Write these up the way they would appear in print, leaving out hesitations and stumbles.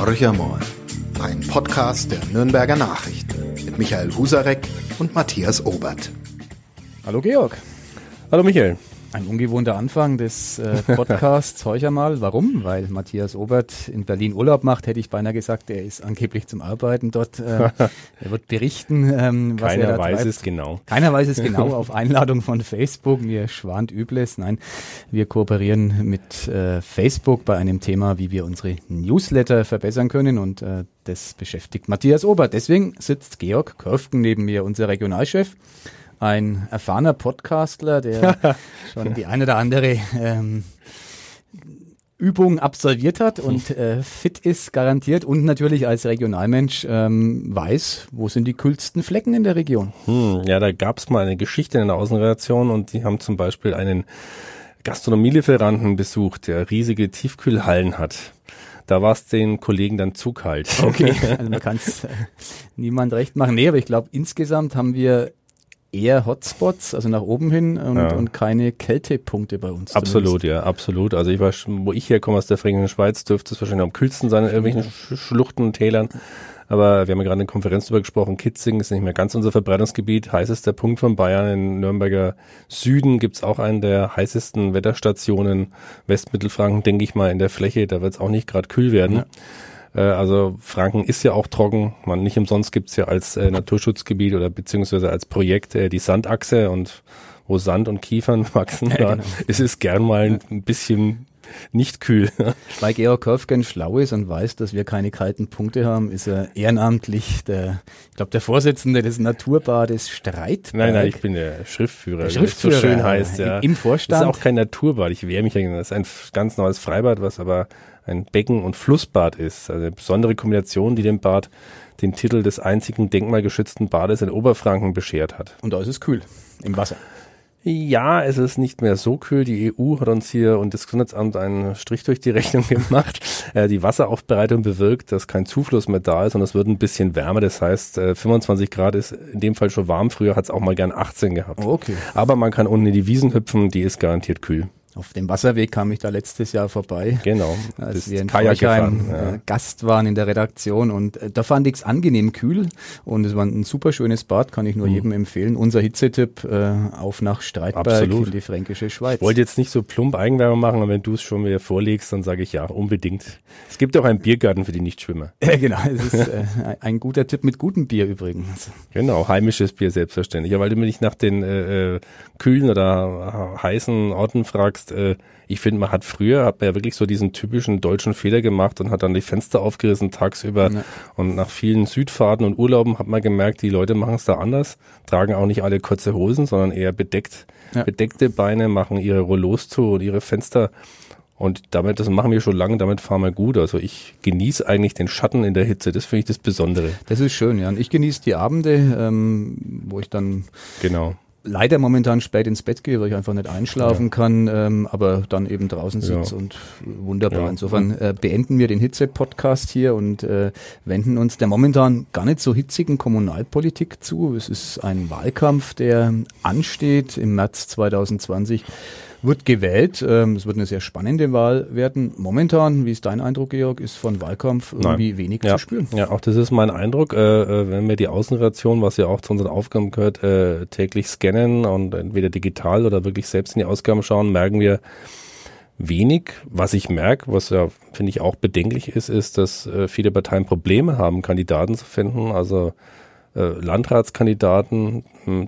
Horcher mal, ein Podcast der Nürnberger Nachrichten mit Michael Husarek und Matthias Obert. Hallo Georg. Hallo Michael. Ein ungewohnter Anfang des Podcasts Horcher mal. Warum? Weil Matthias Obert in Berlin Urlaub macht, hätte ich beinahe gesagt, er ist angeblich zum Arbeiten dort. Er wird berichten, was er da treibt. Keiner weiß es genau. Keiner weiß es genau, auf Einladung von Facebook. Mir schwant Übles. Nein, wir kooperieren mit Facebook bei einem Thema, wie wir unsere Newsletter verbessern können, und das beschäftigt Matthias Obert. Deswegen sitzt Georg Körfgen neben mir, unser Regionalchef. Ein erfahrener Podcastler, der schon die eine oder andere Übung absolviert hat und fit ist, garantiert. Und natürlich als Regionalmensch weiß, wo sind die coolsten Flecken in der Region. Ja, da gab es mal eine Geschichte in der Außenredaktion und die haben zum Beispiel einen Gastronomielieferanten besucht, der riesige Tiefkühlhallen hat. Da war es den Kollegen dann zu kalt. Okay, also man kann es niemand recht machen. Nee, aber ich glaube, insgesamt haben wir eher Hotspots, also nach oben hin und keine Kältepunkte bei uns. Absolut, ja, absolut. Also ich war, wo ich herkomme aus der Fränkischen Schweiz, dürfte es wahrscheinlich am kühlsten sein in irgendwelchen Schluchten und Tälern. Aber wir haben ja gerade eine Konferenz darüber gesprochen, Kitzingen ist nicht mehr ganz unser Verbreitungsgebiet, heißester Punkt von Bayern. Im Nürnberger Süden gibt's auch einen der heißesten Wetterstationen. Westmittelfranken, denke ich mal, in der Fläche, da wird es auch nicht gerade kühl werden. Ja. Also Franken ist ja auch trocken. Nicht umsonst gibt's ja als Naturschutzgebiet oder beziehungsweise als Projekt die Sandachse, und wo Sand und Kiefern wachsen, ja, genau. Ist es gern mal ein bisschen nicht kühl. Weil Georg Körfgen schlau ist und weiß, dass wir keine kalten Punkte haben, ist er ehrenamtlich der Vorsitzende des Naturbades Streitberg. Nein, ich bin der Schriftführer. Der Schriftführer, so schön heißt, ja. Im Vorstand. Das ist auch kein Naturbad, ich wehre mich ja, das ist ein ganz neues Freibad, was aber ein Becken- und Flussbad ist. Also eine besondere Kombination, die dem Bad den Titel des einzigen denkmalgeschützten Bades in Oberfranken beschert hat. Und da ist es kühl, im Wasser. Ja, es ist nicht mehr so kühl. Die EU hat uns hier und das Gesundheitsamt einen Strich durch die Rechnung gemacht. Die Wasseraufbereitung bewirkt, dass kein Zufluss mehr da ist und es wird ein bisschen wärmer. Das heißt, 25 Grad ist in dem Fall schon warm. Früher hat es auch mal gern 18 gehabt. Okay. Aber man kann unten in die Wiesen hüpfen, die ist garantiert kühl. Auf dem Wasserweg kam ich da letztes Jahr vorbei. Genau. Als wir in Forchheim Gast waren in der Redaktion, und da fand ich es angenehm kühl und es war ein super schönes Bad, kann ich nur jedem empfehlen. Unser Hitzetipp, auf nach Streitberg. Absolut. In die Fränkische Schweiz. Ich wollte jetzt nicht so plump Eigenwerbung machen, aber wenn du es schon wieder vorlegst, dann sage ich ja, unbedingt. Es gibt auch einen Biergarten für die Nichtschwimmer. Ja, genau, es ist ein guter Tipp mit gutem Bier übrigens. Genau, heimisches Bier selbstverständlich. Ja, weil du mich nach den kühlen oder heißen Orten fragst, ich finde, man hat ja wirklich so diesen typischen deutschen Fehler gemacht und hat dann die Fenster aufgerissen tagsüber. Ja. Und nach vielen Südfahrten und Urlauben hat man gemerkt, die Leute machen es da anders, tragen auch nicht alle kurze Hosen, sondern eher bedeckte Beine, machen ihre Rollos zu und ihre Fenster. Und das machen wir schon lange, damit fahren wir gut. Also ich genieße eigentlich den Schatten in der Hitze, das finde ich das Besondere. Das ist schön, ja. Und ich genieße die Abende, wo ich dann leider momentan spät ins Bett gehe, weil ich einfach nicht einschlafen kann, aber dann eben draußen sitze und wunderbar. Ja. Insofern beenden wir den Hitze-Podcast hier und wenden uns der momentan gar nicht so hitzigen Kommunalpolitik zu. Es ist ein Wahlkampf, der ansteht im März 2020. Wird gewählt. Es wird eine sehr spannende Wahl werden. Momentan, wie ist dein Eindruck, Georg, ist von Wahlkampf irgendwie wenig zu spüren? Ja, auch das ist mein Eindruck. Wenn wir die Außenredaktion, was ja auch zu unseren Aufgaben gehört, täglich scannen und entweder digital oder wirklich selbst in die Ausgaben schauen, merken wir wenig. Was ich merke, was ja, finde ich, auch bedenklich ist, dass viele Parteien Probleme haben, Kandidaten zu finden. Also Landratskandidaten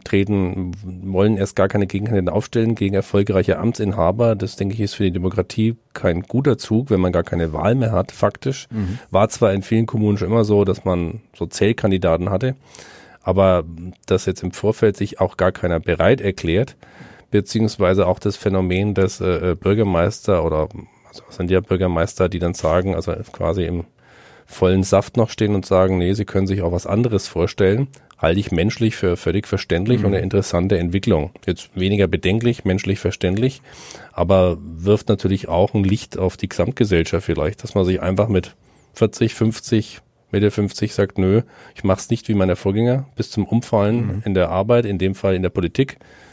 wollen erst gar keine Gegenkandidaten aufstellen gegen erfolgreiche Amtsinhaber. Das, denke ich, ist für die Demokratie kein guter Zug, wenn man gar keine Wahl mehr hat, faktisch. War zwar in vielen Kommunen schon immer so, dass man so Zählkandidaten hatte, aber dass jetzt im Vorfeld sich auch gar keiner bereit erklärt, beziehungsweise auch das Phänomen, dass Bürgermeister sind ja Bürgermeister, die dann sagen, also quasi im vollen Saft noch stehen und sagen, nee, sie können sich auch was anderes vorstellen, halte ich menschlich für völlig verständlich und eine interessante Entwicklung. Jetzt weniger bedenklich, menschlich verständlich, aber wirft natürlich auch ein Licht auf die Gesamtgesellschaft vielleicht, dass man sich einfach mit 40, 50, Mitte 50 sagt, nö, ich mache es nicht wie meine Vorgänger bis zum Umfallen in der Arbeit, in dem Fall in der Politik.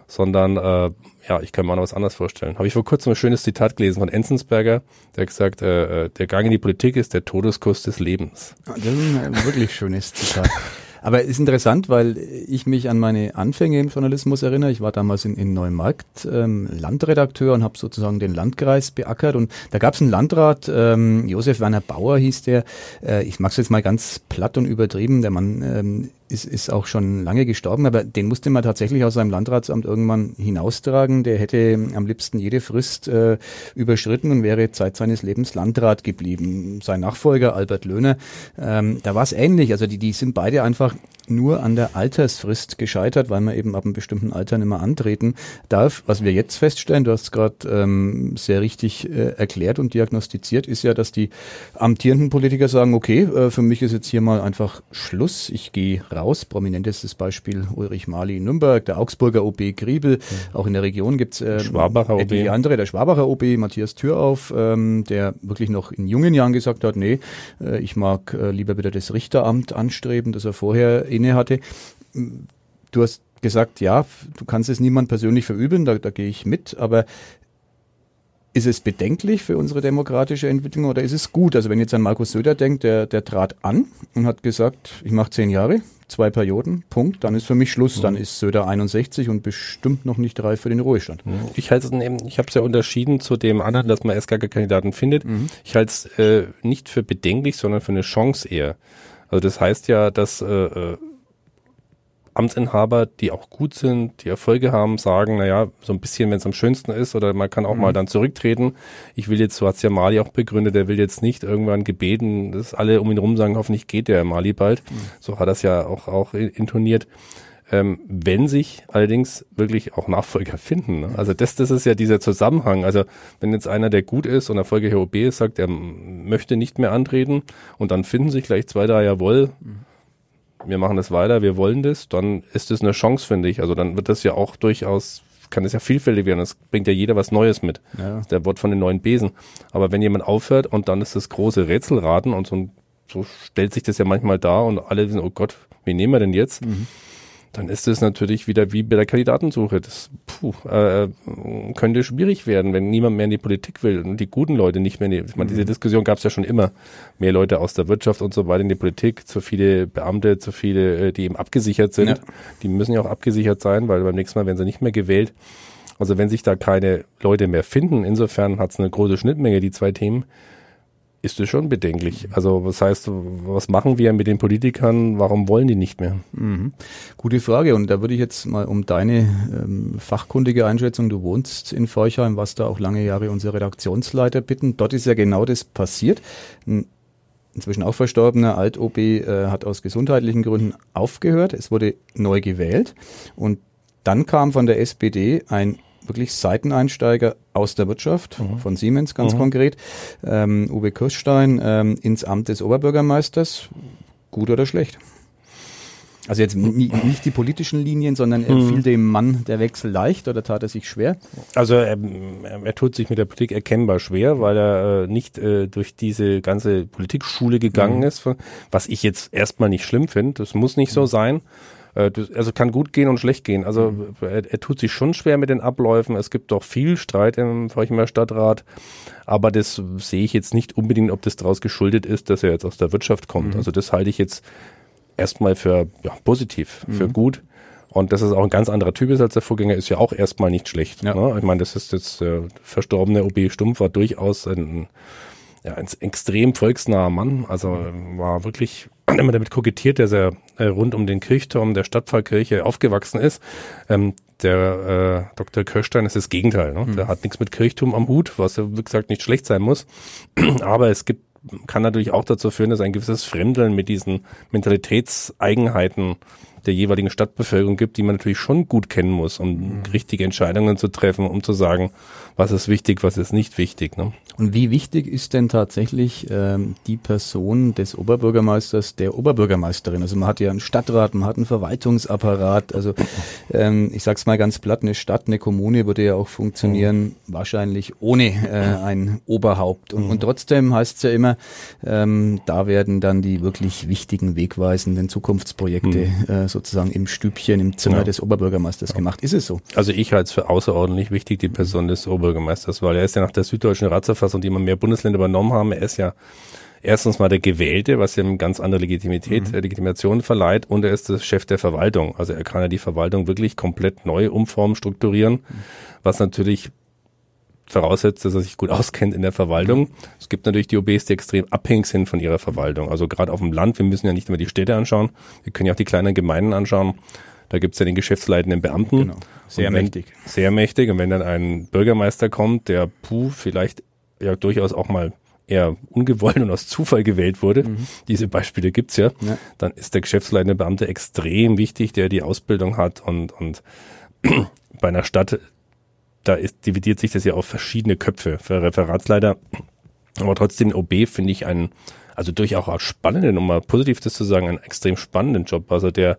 sondern ich kann mir auch noch was anderes vorstellen. Habe ich vor kurzem ein schönes Zitat gelesen von Enzensberger, der hat gesagt, der Gang in die Politik ist der Todeskuss des Lebens. Das ist ein wirklich schönes Zitat. Aber ist interessant, weil ich mich an meine Anfänge im Journalismus erinnere. Ich war damals in Neumarkt Landredakteur und habe sozusagen den Landkreis beackert. Und da gab es einen Landrat, Josef Werner Bauer hieß der. Ich mag es jetzt mal ganz platt und übertrieben. Der Mann ist auch schon lange gestorben, aber den musste man tatsächlich aus seinem Landratsamt irgendwann hinaustragen. Der hätte am liebsten jede Frist überschritten und wäre Zeit seines Lebens Landrat geblieben. Sein Nachfolger Albert Löhner, da war es ähnlich. Also die sind beide einfach nur an der Altersfrist gescheitert, weil man eben ab einem bestimmten Alter nicht mehr antreten darf. Was wir jetzt feststellen, du hast es gerade sehr richtig erklärt und diagnostiziert, ist ja, dass die amtierenden Politiker sagen, okay, für mich ist jetzt hier mal einfach Schluss, ich gehe raus. Prominentestes Beispiel Ulrich Mali in Nürnberg, der Augsburger OB Griebel, auch in der Region gibt es etliche andere, der Schwabacher OB Matthias Thürauf, der wirklich noch in jungen Jahren gesagt hat, nee, ich mag lieber wieder das Richteramt anstreben, das er vorher inne hatte. Du hast gesagt, ja, du kannst es niemand persönlich verübeln, da gehe ich mit, aber ist es bedenklich für unsere demokratische Entwicklung oder ist es gut? Also wenn jetzt an Markus Söder denkt, der trat an und hat gesagt, ich mache 10 Jahre, 2 Perioden, Punkt, dann ist für mich Schluss, dann ist Söder 61 und bestimmt noch nicht reif für den Ruhestand. Ich halte es, ich habe es ja unterschieden zu dem anderen, dass man erst gar keine Kandidaten findet. Ich halte es nicht für bedenklich, sondern für eine Chance eher. Also das heißt ja, dass Amtsinhaber, die auch gut sind, die Erfolge haben, sagen, naja, so ein bisschen, wenn es am schönsten ist, oder man kann auch mal dann zurücktreten. Ich will jetzt, so hat es ja Mali auch begründet, der will jetzt nicht irgendwann gebeten, dass alle um ihn rum sagen, hoffentlich geht der Mali bald. So hat er es ja auch intoniert. Wenn sich allerdings wirklich auch Nachfolger finden. Ne? Also das ist ja dieser Zusammenhang. Also wenn jetzt einer, der gut ist und erfolgreicher OB ist, sagt, er möchte nicht mehr antreten und dann finden sich gleich 2, 3, jawohl, wir machen das weiter, wir wollen das, dann ist das eine Chance, finde ich. Also dann wird das ja auch durchaus, kann es ja vielfältig werden. Es bringt ja jeder was Neues mit. Ja. Der Wort von den neuen Besen. Aber wenn jemand aufhört und dann ist das große Rätselraten und so stellt sich das ja manchmal dar und alle wissen, oh Gott, wen nehmen wir denn jetzt? Dann ist es natürlich wieder wie bei der Kandidatensuche. Das könnte schwierig werden, wenn niemand mehr in die Politik will und die guten Leute nicht mehr ich meine, diese Diskussion gab es ja schon immer. Mehr Leute aus der Wirtschaft und so weiter in die Politik, zu viele Beamte, zu viele, die eben abgesichert sind. Ja. Die müssen ja auch abgesichert sein, weil beim nächsten Mal werden sie nicht mehr gewählt. Also wenn sich da keine Leute mehr finden, insofern hat es eine große Schnittmenge, die 2 Themen, ist das schon bedenklich. Also was heißt, was machen wir mit den Politikern? Warum wollen die nicht mehr? Gute Frage. Und da würde ich jetzt mal um deine fachkundige Einschätzung, du wohnst in Forchheim, warst da auch lange Jahre unser Redaktionsleiter, bitten. Dort ist ja genau das passiert. Ein inzwischen auch verstorbener Alt-OB hat aus gesundheitlichen Gründen aufgehört. Es wurde neu gewählt. Und dann kam von der SPD ein wirklich Seiteneinsteiger aus der Wirtschaft, von Siemens ganz konkret, Uwe Kirstein, ins Amt des Oberbürgermeisters. Gut oder schlecht? Also jetzt nicht die politischen Linien, sondern fiel dem Mann der Wechsel leicht oder tat er sich schwer? Also er tut sich mit der Politik erkennbar schwer, weil er nicht durch diese ganze Politikschule gegangen ist, was ich jetzt erstmal nicht schlimm finde. Das muss nicht so sein. Also kann gut gehen und schlecht gehen. Also er tut sich schon schwer mit den Abläufen. Es gibt doch viel Streit im Forchheimer Stadtrat. Aber das sehe ich jetzt nicht unbedingt, ob das daraus geschuldet ist, dass er jetzt aus der Wirtschaft kommt. Also das halte ich jetzt erstmal für positiv, für gut. Und dass es auch ein ganz anderer Typ ist als der Vorgänger, ist ja auch erstmal nicht schlecht. Ja. Ne? Ich meine, das ist jetzt verstorbene OB Stumpf war durchaus ein extrem volksnaher Mann. Also war wirklich immer damit kokettiert, dass er rund um den Kirchturm der Stadtpfarrkirche aufgewachsen ist. Der Dr. Kirstein ist das Gegenteil. Ne? Der hat nichts mit Kirchturm am Hut, was ja, wie gesagt, nicht schlecht sein muss. Aber es kann natürlich auch dazu führen, dass ein gewisses Fremdeln mit diesen Mentalitätseigenheiten der jeweiligen Stadtbevölkerung gibt, die man natürlich schon gut kennen muss, um richtige Entscheidungen zu treffen, um zu sagen, was ist wichtig, was ist nicht wichtig. Ne? Und wie wichtig ist denn tatsächlich die Person des Oberbürgermeisters, der Oberbürgermeisterin? Also man hat ja einen Stadtrat, man hat einen Verwaltungsapparat. Also ich sag's mal ganz platt, eine Stadt, eine Kommune würde ja auch funktionieren, wahrscheinlich ohne ein Oberhaupt. Und trotzdem heißt es ja immer, da werden dann die wirklich wichtigen, wegweisenden Zukunftsprojekte sozusagen im Stübchen, im Zimmer des Oberbürgermeisters gemacht. Ist es so? Also ich halte es für außerordentlich wichtig, die Person des Oberbürgermeisters, weil er ist ja nach der Süddeutschen Ratserfassung, die immer mehr Bundesländer übernommen haben, er ist ja erstens mal der Gewählte, was ihm ganz andere Legitimation verleiht, und er ist der Chef der Verwaltung. Also er kann ja die Verwaltung wirklich komplett neu umformen, strukturieren, was natürlich voraussetzt, dass er sich gut auskennt in der Verwaltung. Es gibt natürlich die OBs, die extrem abhängig sind von ihrer Verwaltung. Also gerade auf dem Land, wir müssen ja nicht immer die Städte anschauen, wir können ja auch die kleinen Gemeinden anschauen. Da gibt es ja den geschäftsleitenden Beamten. Genau. Sehr mächtig. Sehr mächtig. Und wenn dann ein Bürgermeister kommt, der vielleicht ja durchaus auch mal eher ungewollt und aus Zufall gewählt wurde, diese Beispiele gibt's ja, dann ist der geschäftsleitende Beamte extrem wichtig, der die Ausbildung hat und bei einer Stadt, dividiert sich das ja auf verschiedene Köpfe für Referatsleiter, aber trotzdem OB finde ich also durchaus auch spannenden, um mal positiv das zu sagen, einen extrem spannenden Job, also der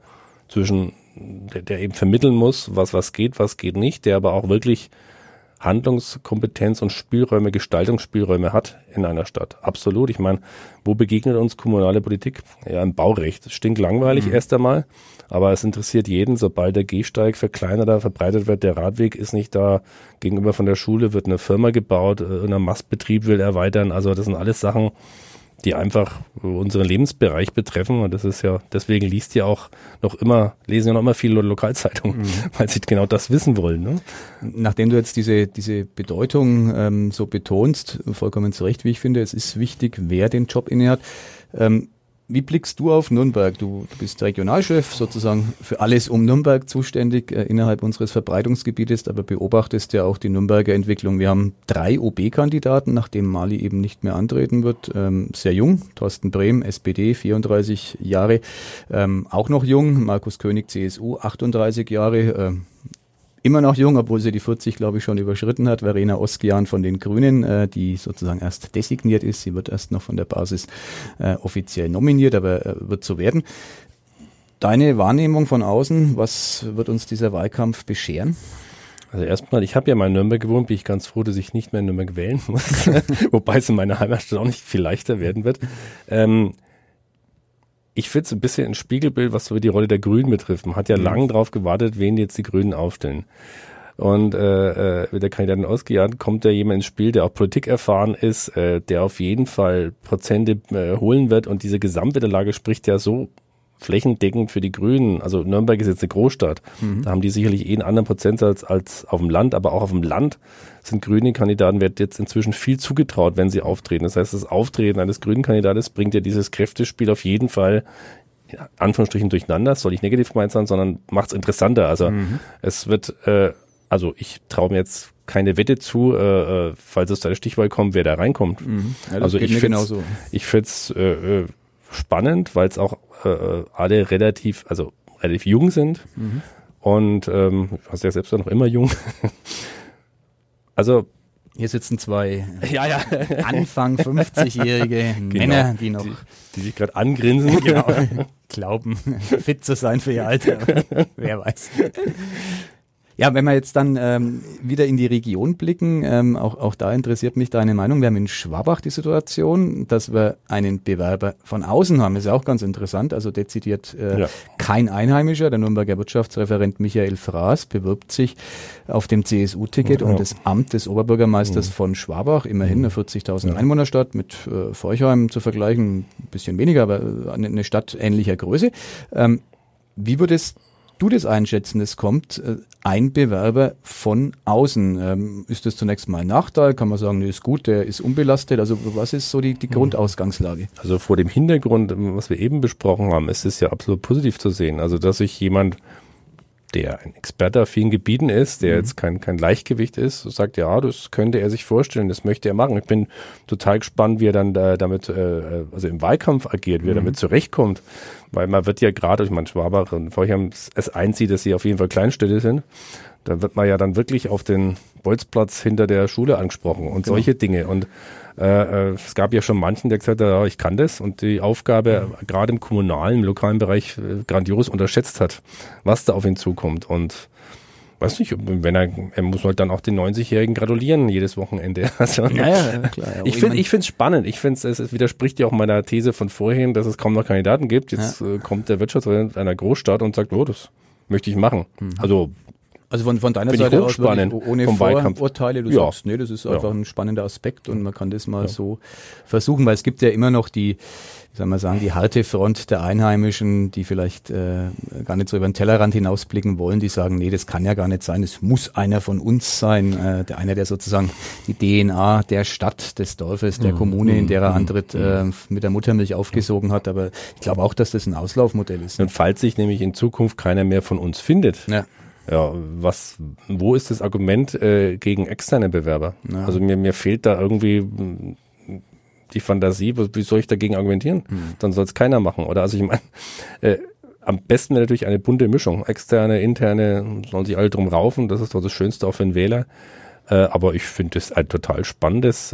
eben vermitteln muss, was geht nicht, der aber auch wirklich Handlungskompetenz und Spielräume, Gestaltungsspielräume hat in einer Stadt. Absolut. Ich meine, wo begegnet uns kommunale Politik? Ja, im Baurecht. Stinklangweilig erst einmal, aber es interessiert jeden, sobald der Gehsteig verkleinert oder verbreitet wird, der Radweg ist nicht da, gegenüber von der Schule wird eine Firma gebaut, ein Mastbetrieb will erweitern. Also das sind alles Sachen, die einfach unseren Lebensbereich betreffen, und das ist ja, deswegen lesen ja noch immer viele Lokalzeitungen, weil sie genau das wissen wollen. Ne? Nachdem du jetzt diese Bedeutung so betonst, vollkommen zu Recht, wie ich finde, es ist wichtig, wer den Job innehat. Wie blickst du auf Nürnberg? Du bist Regionalchef, sozusagen für alles um Nürnberg zuständig innerhalb unseres Verbreitungsgebietes, aber beobachtest ja auch die Nürnberger Entwicklung. Wir haben 3 OB-Kandidaten, nachdem Mali eben nicht mehr antreten wird. Sehr jung, Thorsten Brehm, SPD, 34 Jahre. Auch noch jung, Markus König, CSU, 38 Jahre. Immer noch jung, obwohl sie die 40, glaube ich, schon überschritten hat. Verena Oskian von den Grünen, die sozusagen erst designiert ist. Sie wird erst noch von der Basis offiziell nominiert, aber wird so werden. Deine Wahrnehmung von außen, was wird uns dieser Wahlkampf bescheren? Also erstmal, ich habe ja mal in Nürnberg gewohnt, bin ich ganz froh, dass ich nicht mehr in Nürnberg wählen muss. Wobei es in meiner Heimatstadt auch nicht viel leichter werden wird. Ich finde es ein bisschen ein Spiegelbild, was so die Rolle der Grünen betrifft. Man hat ja lange drauf gewartet, wen jetzt die Grünen aufstellen. Und mit der Kandidatin Oskian kommt ja jemand ins Spiel, der auch Politik erfahren ist, der auf jeden Fall Prozente holen wird. Und diese Gesamtwetterlage spricht ja so flächendeckend für die Grünen. Also Nürnberg ist jetzt eine Großstadt. Da haben die sicherlich einen anderen Prozentsatz als auf dem Land. Aber auch auf dem Land sind grüne Kandidaten, wird jetzt inzwischen viel zugetraut, wenn sie auftreten. Das heißt, das Auftreten eines grünen Kandidates bringt ja dieses Kräftespiel auf jeden Fall in Anführungsstrichen durcheinander. Das soll nicht negativ gemeint sein, sondern macht es interessanter. Also es wird, also ich traue mir jetzt keine Wette zu, falls es zu einer Stichwahl kommt, wer da reinkommt. Ja, also ich finde es spannend, weil es auch alle relativ jung sind. Und du hast ja selbst noch immer jung. Also hier sitzen 2 Anfang 50-jährige Männer, die sich gerade angrinsen. Genau, glauben, fit zu sein für ihr Alter. Wer weiß. Ja, wenn wir jetzt dann wieder in die Region blicken, auch da interessiert mich deine Meinung. Wir haben in Schwabach die Situation, dass wir einen Bewerber von außen haben. Das ist ja auch ganz interessant, also dezidiert kein Einheimischer. Der Nürnberger Wirtschaftsreferent Michael Fraß bewirbt sich auf dem CSU-Ticket um das Amt des Oberbürgermeisters von Schwabach, immerhin eine 40.000 Einwohnerstadt, mit Forchheim zu vergleichen, ein bisschen weniger, aber eine Stadt ähnlicher Größe. Wie würdest du das einschätzen? Es kommt ein Bewerber von außen. Ist das zunächst mal ein Nachteil? Kann man sagen, nee, ist gut, der ist unbelastet? Also was ist so die Grundausgangslage? Also vor dem Hintergrund, was wir eben besprochen haben, ist es ja absolut positiv zu sehen. Also dass sich jemand, der ein Experte auf vielen Gebieten ist, der jetzt kein Leichtgewicht ist, sagt, ja, das könnte er sich vorstellen, das möchte er machen. Ich bin total gespannt, wie er dann damit, also im Wahlkampf agiert, wie er damit zurechtkommt. Weil man wird ja gerade, ich meine, Schwabach und Forchheim es einzieht, dass sie auf jeden Fall Kleinstädte sind. Da wird man ja dann wirklich auf den Bolzplatz hinter der Schule angesprochen und solche Dinge. Und es gab ja schon manchen, der gesagt hat, ja, ich kann das, und die Aufgabe gerade im kommunalen, im lokalen Bereich grandios unterschätzt hat, was da auf ihn zukommt. Und weiß nicht, wenn er muss halt dann auch den 90-Jährigen gratulieren jedes Wochenende. Also, klar. Ich finde es spannend. Ich finde es widerspricht ja auch meiner These von vorhin, dass es kaum noch Kandidaten gibt. Jetzt kommt der Wirtschaftsrat einer Großstadt und sagt, das möchte ich machen. Also von deiner Seite aus ohne Vorurteile, du sagst, nee, das ist einfach ein spannender Aspekt und man kann das mal so versuchen, weil es gibt ja immer noch die harte Front der Einheimischen, die vielleicht gar nicht so über den Tellerrand hinausblicken wollen, die sagen, nee, das kann ja gar nicht sein, es muss einer von uns sein, einer, der sozusagen die DNA der Stadt, des Dorfes, der Kommune, in der er antritt, mit der Muttermilch aufgesogen hat, aber ich glaube auch, dass das ein Auslaufmodell ist. Und falls sich nämlich in Zukunft keiner mehr von uns findet, wo ist das Argument gegen externe Bewerber? Ja. Also mir fehlt da irgendwie die Fantasie, wie soll ich dagegen argumentieren? Dann soll es keiner machen. Oder also ich meine, am besten wäre natürlich eine bunte Mischung. Externe, interne, sollen sich alle drum raufen. Das ist doch das Schönste auch für einen Wähler. Aber ich finde das ein total spannendes,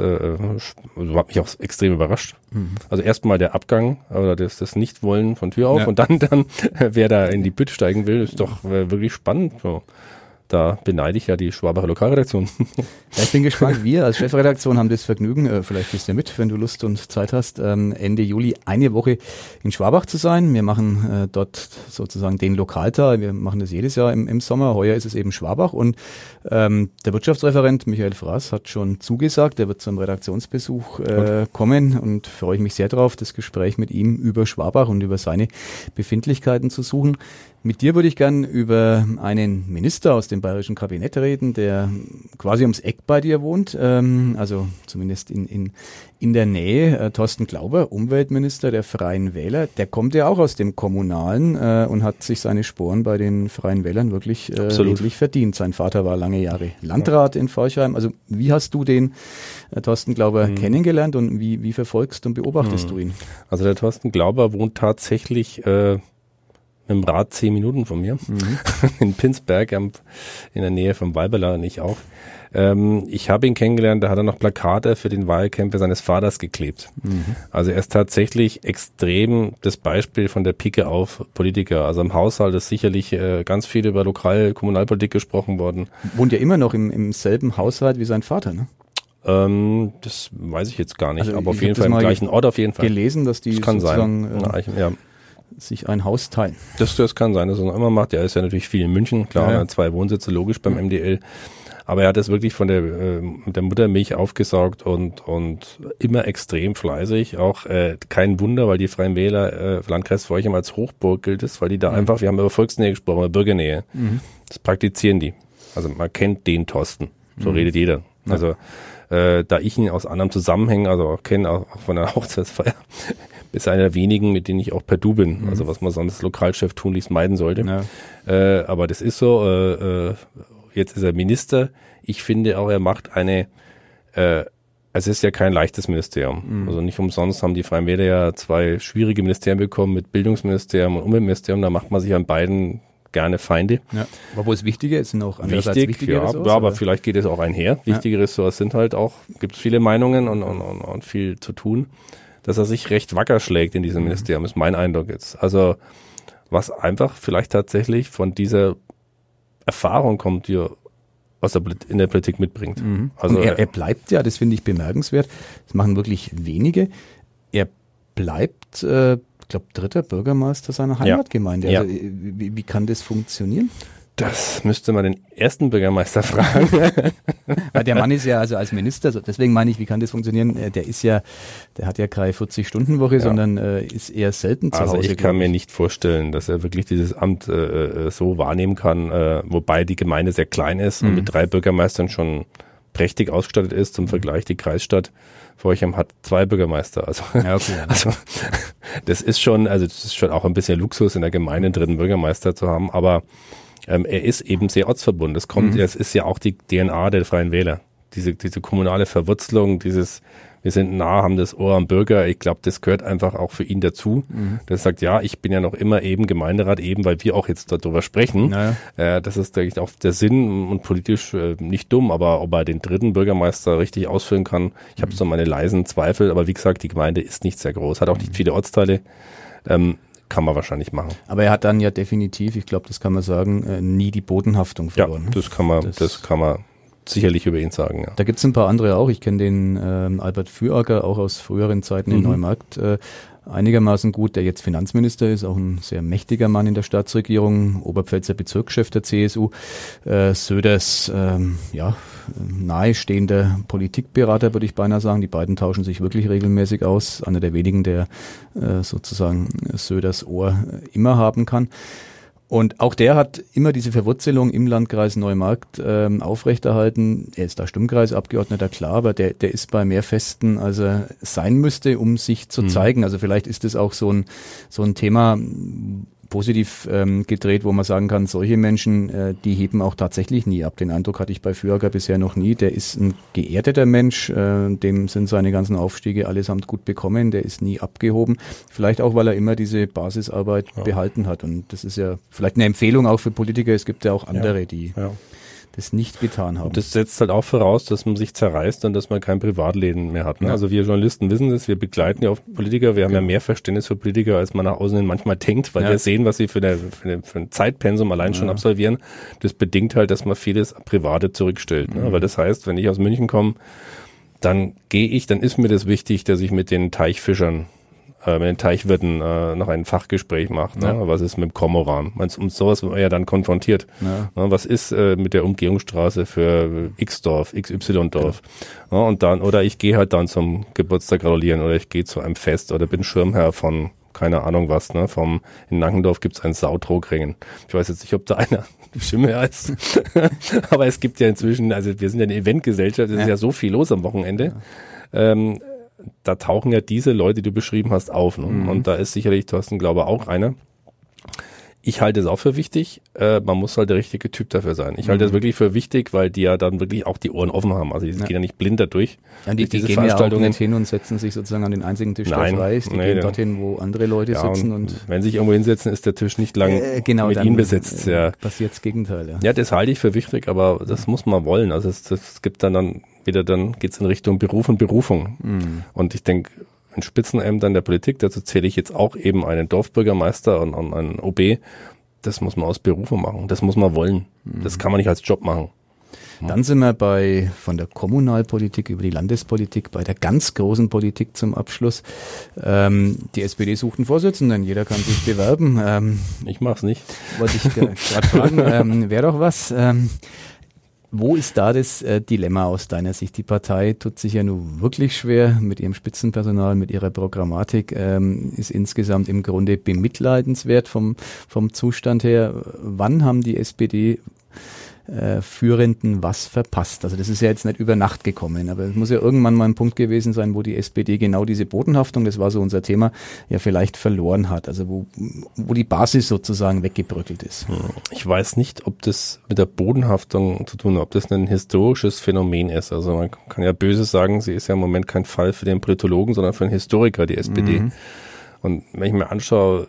hat mich auch extrem überrascht. Also erstmal der Abgang oder das Nichtwollen von Tür auf und dann wer da in die Bütt steigen will, ist doch wirklich spannend. So. Da beneide ich ja die Schwabacher Lokalredaktion. Ja, ich bin gespannt. Wir als Chefredaktion haben das Vergnügen, vielleicht gehst du mit, wenn du Lust und Zeit hast, Ende Juli eine Woche in Schwabach zu sein. Wir machen dort sozusagen den Lokaltag. Wir machen das jedes Jahr im Sommer. Heuer ist es eben Schwabach. Und der Wirtschaftsreferent Michael Fraß hat schon zugesagt, er wird zum Redaktionsbesuch kommen und freue ich mich sehr drauf, das Gespräch mit ihm über Schwabach und über seine Befindlichkeiten zu suchen. Mit dir würde ich gern über einen Minister aus dem bayerischen Kabinett reden, der quasi ums Eck bei dir wohnt, also zumindest in der Nähe. Thorsten Glauber, Umweltminister der Freien Wähler, der kommt ja auch aus dem Kommunalen und hat sich seine Sporen bei den Freien Wählern wirklich redlich verdient. Sein Vater war lange Jahre Landrat in Forchheim. Also wie hast du den Thorsten Glauber kennengelernt und wie verfolgst und beobachtest du ihn? Also der Thorsten Glauber wohnt tatsächlich mit dem Rad 10 Minuten von mir, in Pinsberg, in der Nähe von Walberla, und ich auch. Ich habe ihn kennengelernt, da hat er noch Plakate für den Wahlkämpfer seines Vaters geklebt. Also er ist tatsächlich extrem das Beispiel von der Pike auf Politiker. Also im Haushalt ist sicherlich ganz viel über Kommunalpolitik gesprochen worden. Wohnt ja immer noch im selben Haushalt wie sein Vater, ne? Das weiß ich jetzt gar nicht, also aber auf jeden Fall im gleichen Ort auf jeden Fall. Gelesen, dass die das kann sozusagen sich ein Haus teilen. Das kann sein, dass er noch immer macht. Er ist ja natürlich viel in München, klar, er hat 2 Wohnsitze, logisch beim MDL. Aber er hat das wirklich mit der Muttermilch aufgesaugt und immer extrem fleißig. Auch kein Wunder, weil die Freien Wähler Landkreis Forchheim als Hochburg gilt es, weil die da einfach, wir haben über Volksnähe gesprochen, über Bürgernähe. Das praktizieren die. Also man kennt den Thorsten. So redet jeder. Ja. Also da ich ihn aus anderem Zusammenhängen, also auch kenne, auch von der Hochzeitsfeier, ist einer der wenigen, mit denen ich auch per Du bin. Also was man sonst als Lokalchef tunlichst meiden sollte. Ja. Aber das ist so. Jetzt ist er Minister. Ich finde auch, er macht es ist ja kein leichtes Ministerium. Also nicht umsonst haben die Freien Wähler ja 2 schwierige Ministerien bekommen mit Bildungsministerium und Umweltministerium. Da macht man sich an beiden gerne Feinde. Ja. Aber wo es wichtiger ist, sind auch andererseits wichtige Ressorts? Ja, aber vielleicht geht es auch einher. Wichtige Ressorts sind halt auch, gibt es viele Meinungen und viel zu tun, dass er sich recht wacker schlägt in diesem Ministerium, ist mein Eindruck jetzt. Also was einfach vielleicht tatsächlich von dieser Erfahrung kommt, die er in der Politik mitbringt. Also er bleibt ja, das finde ich bemerkenswert, das machen wirklich wenige, er bleibt ich glaube, 3. Bürgermeister seiner Heimatgemeinde. Ja. Also, wie kann das funktionieren? Das müsste man den ersten Bürgermeister fragen. Weil der Mann ist ja also als Minister, deswegen meine ich, wie kann das funktionieren? Der hat ja keine 40-Stunden-Woche, sondern ist eher selten zu Hause. Also ich kann mir nicht vorstellen, dass er wirklich dieses Amt so wahrnehmen kann, wobei die Gemeinde sehr klein ist und mit 3 Bürgermeistern schon prächtig ausgestattet ist. Zum Vergleich, die Kreisstadt Forchheim hat 2 Bürgermeister. Also, also das ist schon auch ein bisschen Luxus in der Gemeinde einen 3. Bürgermeister zu haben, aber er ist eben sehr ortsverbunden. Das ist ja auch die DNA der Freien Wähler. Diese kommunale Verwurzelung, wir sind nah, haben das Ohr am Bürger. Ich glaube, das gehört einfach auch für ihn dazu. Der sagt, ja, ich bin ja noch immer eben Gemeinderat, eben weil wir auch jetzt darüber sprechen. Das ist eigentlich auch der Sinn und politisch nicht dumm, aber ob er den 3. Bürgermeister richtig ausfüllen kann, ich habe so meine leisen Zweifel. Aber wie gesagt, die Gemeinde ist nicht sehr groß, hat auch nicht viele Ortsteile. kann man wahrscheinlich machen. Aber er hat dann ja definitiv, ich glaube, das kann man sagen, nie die Bodenhaftung verloren. Ja, das kann man sicherlich über ihn sagen. Ja. Da gibt es ein paar andere auch. Ich kenne den Albert Füracker auch aus früheren Zeiten in Neumarkt einigermaßen gut, der jetzt Finanzminister ist, auch ein sehr mächtiger Mann in der Staatsregierung, Oberpfälzer Bezirkschef der CSU, Söders nahestehender Politikberater, würde ich beinahe sagen. Die beiden tauschen sich wirklich regelmäßig aus. Einer der wenigen, der sozusagen Söders Ohr immer haben kann. Und auch der hat immer diese Verwurzelung im Landkreis Neumarkt aufrechterhalten. Er ist da Stimmkreisabgeordneter, klar, aber der ist bei mehr Festen, als er sein müsste, um sich zu zeigen. Also vielleicht ist es auch so ein Thema positiv gedreht, wo man sagen kann, solche Menschen, die heben auch tatsächlich nie ab. Den Eindruck hatte ich bei Füracker bisher noch nie. Der ist ein geerdeter Mensch, dem sind seine ganzen Aufstiege allesamt gut bekommen. Der ist nie abgehoben. Vielleicht auch, weil er immer diese Basisarbeit behalten hat. Und das ist ja vielleicht eine Empfehlung auch für Politiker. Es gibt ja auch andere, die das nicht getan haben. Und das setzt halt auch voraus, dass man sich zerreißt und dass man kein Privatleben mehr hat. Ne? Ja. Also wir Journalisten wissen das, wir begleiten ja oft Politiker, wir haben ja mehr Verständnis für Politiker, als man nach außen hin manchmal denkt, weil wir sehen, was sie für ein Zeitpensum allein schon absolvieren. Das bedingt halt, dass man vieles Private zurückstellt. Ne? Aber das heißt, wenn ich aus München komme, dann ist mir das wichtig, dass ich mit den Teichfischern mit den Teichwirten noch ein Fachgespräch macht. Ne? Was ist mit dem Kormoran? Um sowas wird man ja dann konfrontiert. Ja. Ne? Was ist mit der Umgehungsstraße für X-Dorf, XY-Dorf? Ja. Ne? Und dann, oder ich gehe halt dann zum Geburtstag gratulieren oder ich gehe zu einem Fest oder bin Schirmherr von keine Ahnung was, ne? In Nankendorf gibt's einen Sautrogringen. Ich weiß jetzt nicht, ob da einer Schirmherr ist. Aber es gibt ja inzwischen, also wir sind ja eine Eventgesellschaft, es ist ja so viel los am Wochenende. Da tauchen ja diese Leute, die du beschrieben hast, auf. Ne? Und da ist sicherlich Thorsten Glauber auch einer. Ich halte es auch für wichtig. Man muss halt der richtige Typ dafür sein. Ich halte es wirklich für wichtig, weil die ja dann wirklich auch die Ohren offen haben. Also die gehen ja nicht blind da durch. Ja, die gehen ja auch nicht hin und setzen sich sozusagen an den einzigen Tisch, der frei ist. Die gehen dorthin, wo andere Leute sitzen. Und wenn sich irgendwo hinsetzen, ist der Tisch nicht lang mit ihnen besetzt. Passiert das Gegenteil. Ja, das halte ich für wichtig, aber das muss man wollen. Also es gibt dann geht's in Richtung Beruf und Berufung. Und ich denke, in Spitzenämtern der Politik, dazu zähle ich jetzt auch eben einen Dorfbürgermeister und einen OB, das muss man aus Berufung machen, das muss man wollen. Das kann man nicht als Job machen. Dann sind wir von der Kommunalpolitik über die Landespolitik bei der ganz großen Politik zum Abschluss. Die SPD sucht einen Vorsitzenden, jeder kann sich bewerben. Ich mach's nicht. Wollte ich gerade fragen, wäre doch was. Wo ist da das Dilemma aus deiner Sicht? Die Partei tut sich ja nun wirklich schwer mit ihrem Spitzenpersonal, mit ihrer Programmatik, ist insgesamt im Grunde bemitleidenswert vom Zustand her. Wann haben die SPD Führenden was verpasst? Also das ist ja jetzt nicht über Nacht gekommen, aber es muss ja irgendwann mal ein Punkt gewesen sein, wo die SPD genau diese Bodenhaftung, das war so unser Thema, ja vielleicht verloren hat, also wo die Basis sozusagen weggebröckelt ist. Ich weiß nicht, ob das mit der Bodenhaftung zu tun hat, ob das ein historisches Phänomen ist. Also man kann ja böse sagen, sie ist ja im Moment kein Fall für den Politologen, sondern für einen Historiker, die SPD. Und wenn ich mir anschaue,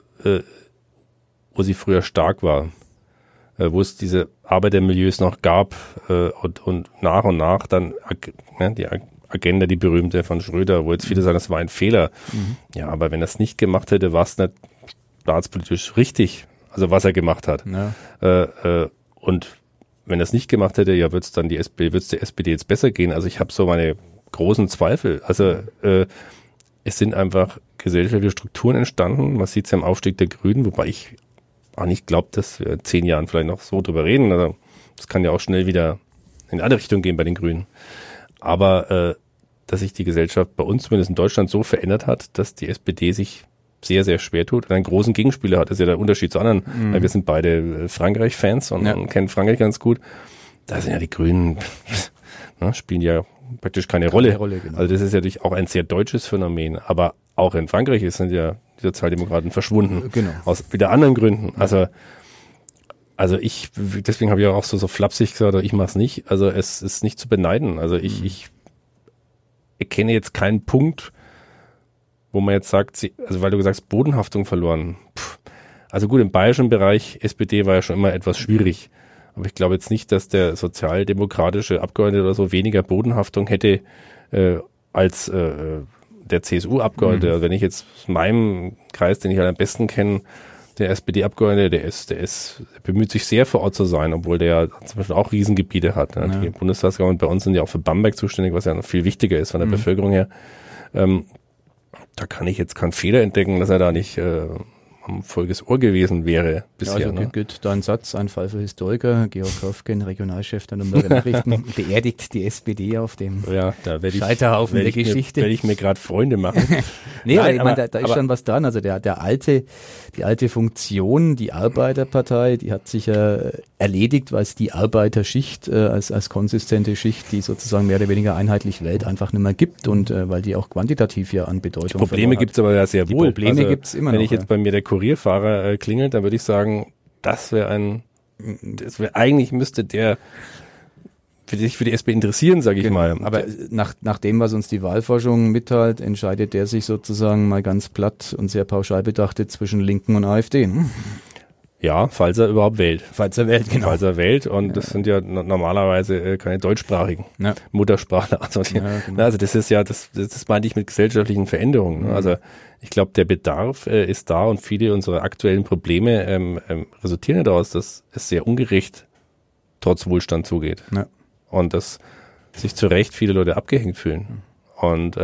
wo sie früher stark war, wo es diese Arbeitermilieus noch gab und nach dann die Agenda, die berühmte von Schröder, wo jetzt viele sagen, das war ein Fehler. Ja, aber wenn er es nicht gemacht hätte, war es nicht staatspolitisch richtig, also was er gemacht hat. Ja. Und wenn er es nicht gemacht hätte, ja, wird's der SPD jetzt besser gehen? Also ich habe so meine großen Zweifel. Also es sind einfach gesellschaftliche Strukturen entstanden. Man sieht es ja im Aufstieg der Grünen, wobei ich auch nicht glaube, dass wir in 10 Jahren vielleicht noch so drüber reden. Also das kann ja auch schnell wieder in eine andere Richtung gehen bei den Grünen. Aber dass sich die Gesellschaft bei uns, zumindest in Deutschland, so verändert hat, dass die SPD sich sehr, sehr schwer tut und einen großen Gegenspieler hat. Das ist ja der Unterschied zu anderen. Weil wir sind beide Frankreich-Fans und kennen Frankreich ganz gut. Da sind ja die Grünen, spielen ja praktisch keine Rolle. Genau. Also das ist ja natürlich auch ein sehr deutsches Phänomen. Aber auch in Frankreich sind ja die Sozialdemokraten verschwunden. Genau. Aus wieder anderen Gründen. Ja. Also deswegen habe ich auch so flapsig gesagt, ich mach's nicht. Also es ist nicht zu beneiden. Also ich erkenne jetzt keinen Punkt, wo man jetzt sagt, weil du gesagt hast, Bodenhaftung verloren. Also gut, im bayerischen Bereich, SPD war ja schon immer etwas schwierig. Aber ich glaube jetzt nicht, dass der sozialdemokratische Abgeordnete oder so weniger Bodenhaftung hätte als der der CSU-Abgeordnete, wenn ich jetzt aus meinem Kreis, den ich halt am besten kenne, der SPD-Abgeordnete, der bemüht sich sehr vor Ort zu sein, obwohl der ja zum Beispiel auch Riesengebiete hat. Ne? Die Bundestagsabgeordneten bei uns sind ja auch für Bamberg zuständig, was ja noch viel wichtiger ist von der Bevölkerung her. Da kann ich jetzt keinen Fehler entdecken, dass er da nicht am voriges Ohr gewesen wäre bisher. Ja, also gilt dein Satz, ein Fall für Historiker. Georg Höfgen, Regionalchef der Nürnberger Nachrichten, beerdigt die SPD auf dem Scheiterhaufen der Geschichte. Werde ich mir gerade Freunde machen. Nee, Nein, ich meine, da ist schon was dran. Also die alte Funktion, die Arbeiterpartei, die hat sich ja erledigt, weil es die Arbeiterschicht als konsistente Schicht, die sozusagen mehr oder weniger einheitlich wählt, einfach nicht mehr gibt und weil die auch quantitativ ja an Bedeutung hat. Probleme gibt es aber ja sehr wohl. Die Probleme gibt es immer noch. Wenn ich jetzt bei mir der Kurierfahrer klingelt, dann würde ich sagen, eigentlich müsste der sich für die SPD interessieren, sage ich mal. Aber nach dem, was uns die Wahlforschung mitteilt, entscheidet der sich sozusagen mal ganz platt und sehr pauschal betrachtet zwischen Linken und AfD. Ja, falls er überhaupt wählt. Falls er wählt und das sind ja normalerweise keine deutschsprachigen Muttersprachler. Also, also das ist ja, das meinte ich mit gesellschaftlichen Veränderungen. Also ich glaube, der Bedarf ist da und viele unserer aktuellen Probleme resultieren daraus, dass es sehr ungerecht trotz Wohlstand zugeht. Ja. Und dass sich zu Recht viele Leute abgehängt fühlen. Und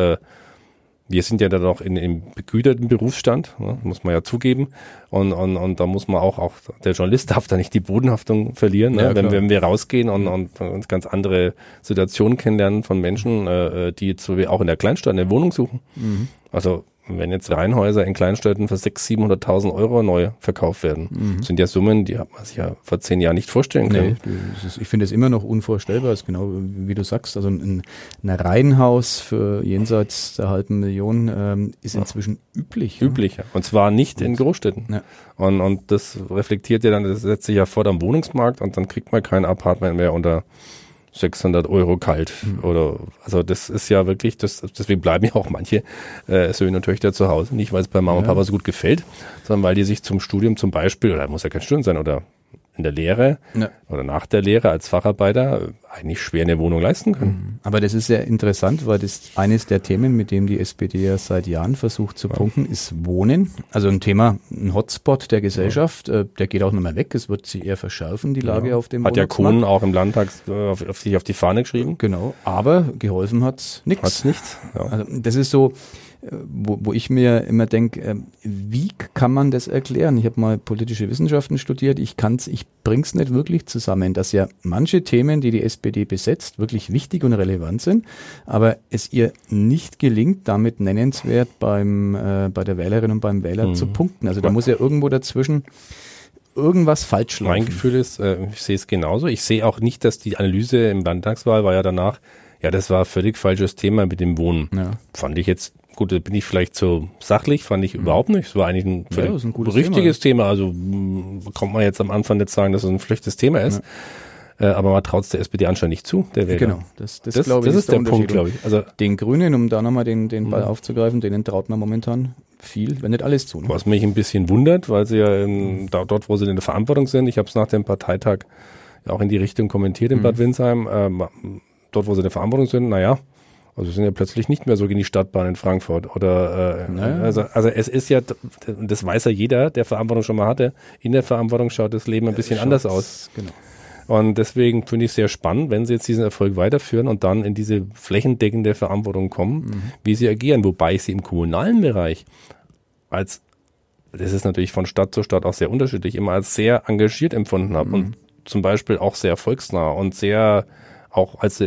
wir sind ja dann noch in begüterten Berufsstand, muss man ja zugeben. Und da muss man auch der Journalist darf da nicht die Bodenhaftung verlieren, ne? Wenn wir rausgehen und uns ganz andere Situationen kennenlernen von Menschen, die jetzt auch in der Kleinstadt eine Wohnung suchen. Also wenn jetzt Reihenhäuser in Kleinstädten für 600.000, 700.000 Euro neu verkauft werden, sind ja Summen, die hat man sich ja vor 10 Jahren nicht vorstellen können. Nee, ich finde es immer noch unvorstellbar, ist genau wie du sagst, also ein Reihenhaus für jenseits der 500.000 ist inzwischen üblich. Üblich, ja. Und zwar nicht in Großstädten. Ja. Und das reflektiert ja dann, das setzt sich ja fort am Wohnungsmarkt und dann kriegt man kein Apartment mehr unter 600 Euro kalt oder also das ist ja wirklich, deswegen bleiben ja auch manche Söhne und Töchter zu Hause, nicht weil es bei Mama und Papa so gut gefällt, sondern weil die sich zum Studium zum Beispiel, oder muss ja kein Studium sein, oder in der Lehre oder nach der Lehre als Facharbeiter eigentlich schwer eine Wohnung leisten können. Aber das ist sehr interessant, weil das eines der Themen, mit dem die SPD ja seit Jahren versucht zu punkten, ist Wohnen. Also ein Thema, ein Hotspot der Gesellschaft, der geht auch nicht mehr weg. Es wird sich eher verschärfen, die Lage auf dem Wohnungsmarkt. Hat ja Kohn auch im Landtag sich auf die Fahne geschrieben. Genau, aber geholfen hat's nichts. Ja. Also das ist so, wo ich mir immer denke, wie kann man das erklären? Ich habe mal politische Wissenschaften studiert, ich bring's nicht wirklich zusammen, dass ja manche Themen, die SPD besetzt, wirklich wichtig und relevant sind, aber es ihr nicht gelingt, damit nennenswert bei der Wählerin und beim Wähler zu punkten. Also da muss ja irgendwo dazwischen irgendwas falsch laufen. Mein Gefühl ist, ich sehe es genauso. Ich sehe auch nicht, dass die Analyse im Landtagswahl war ja danach, das war ein völlig falsches Thema mit dem Wohnen. Ja. Fand ich jetzt, gut, da bin ich vielleicht so sachlich, fand ich überhaupt nicht. Es war eigentlich ein richtiges Thema. Also kommt man jetzt am Anfang nicht sagen, dass es ein schlechtes Thema ist. Ja. Aber man traut es der SPD anscheinend nicht zu, der Wähler. Genau, das glaube ich, ist der Punkt, glaube ich. Also den Grünen, um da nochmal den Ball aufzugreifen, denen traut man momentan viel, wenn nicht alles zu. Ne? Was mich ein bisschen wundert, weil sie ja dort, wo sie in der Verantwortung sind, ich habe es nach dem Parteitag ja auch in die Richtung kommentiert in Bad Windsheim, dort, wo sie in der Verantwortung sind, also sind ja plötzlich nicht mehr so gegen die Stadtbahn in Frankfurt oder also es ist ja, das weiß ja jeder, der Verantwortung schon mal hatte, in der Verantwortung schaut das Leben ein bisschen anders aus. Genau. Und deswegen finde ich es sehr spannend, wenn sie jetzt diesen Erfolg weiterführen und dann in diese flächendeckende Verantwortung kommen, wie sie agieren, wobei ich sie im kommunalen Bereich das ist natürlich von Stadt zu Stadt auch sehr unterschiedlich, immer als sehr engagiert empfunden habe und zum Beispiel auch sehr volksnah und sehr auch als sie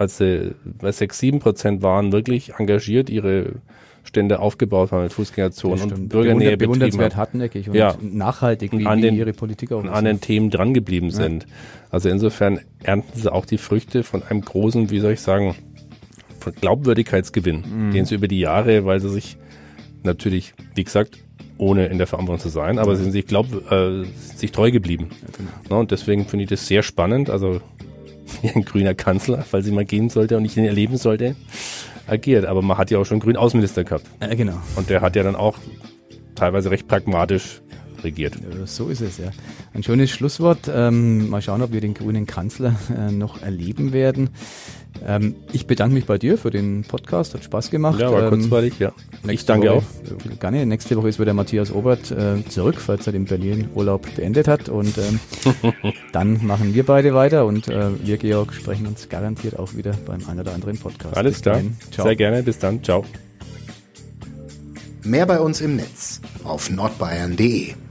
6-7% waren, wirklich engagiert ihre Stände aufgebaut haben mit Fußgängerzonen und Bürgernähe bewundernswert hartneckig und nachhaltig, wie ihre Politik auch ist. An den Themen dran geblieben sind. Also insofern ernten sie auch die Früchte von einem großen, wie soll ich sagen, von Glaubwürdigkeitsgewinn, den sie über die Jahre, weil sie sich natürlich, wie gesagt, ohne in der Verantwortung zu sein, aber sie sind sich treu geblieben. Ja, genau. Und deswegen finde ich das sehr spannend, also ein grüner Kanzler, falls sie mal gehen sollte und ich ihn erleben sollte, agiert. Aber man hat ja auch schon einen grünen Außenminister gehabt. Genau. Und der hat ja dann auch teilweise recht pragmatisch regiert. So ist es, ja. Ein schönes Schlusswort. Mal schauen, ob wir den grünen Kanzler noch erleben werden. Ich bedanke mich bei dir für den Podcast, hat Spaß gemacht. Ja, war kurzweilig, ja. Ich danke auch. Gerne. Nächste Woche ist wieder Matthias Obert zurück, falls er den Berlin-Urlaub beendet hat. Und dann machen wir beide weiter und wir, Georg, sprechen uns garantiert auch wieder beim einen oder anderen Podcast. Alles klar. Sehr gerne. Bis dann. Ciao. Mehr bei uns im Netz auf nordbayern.de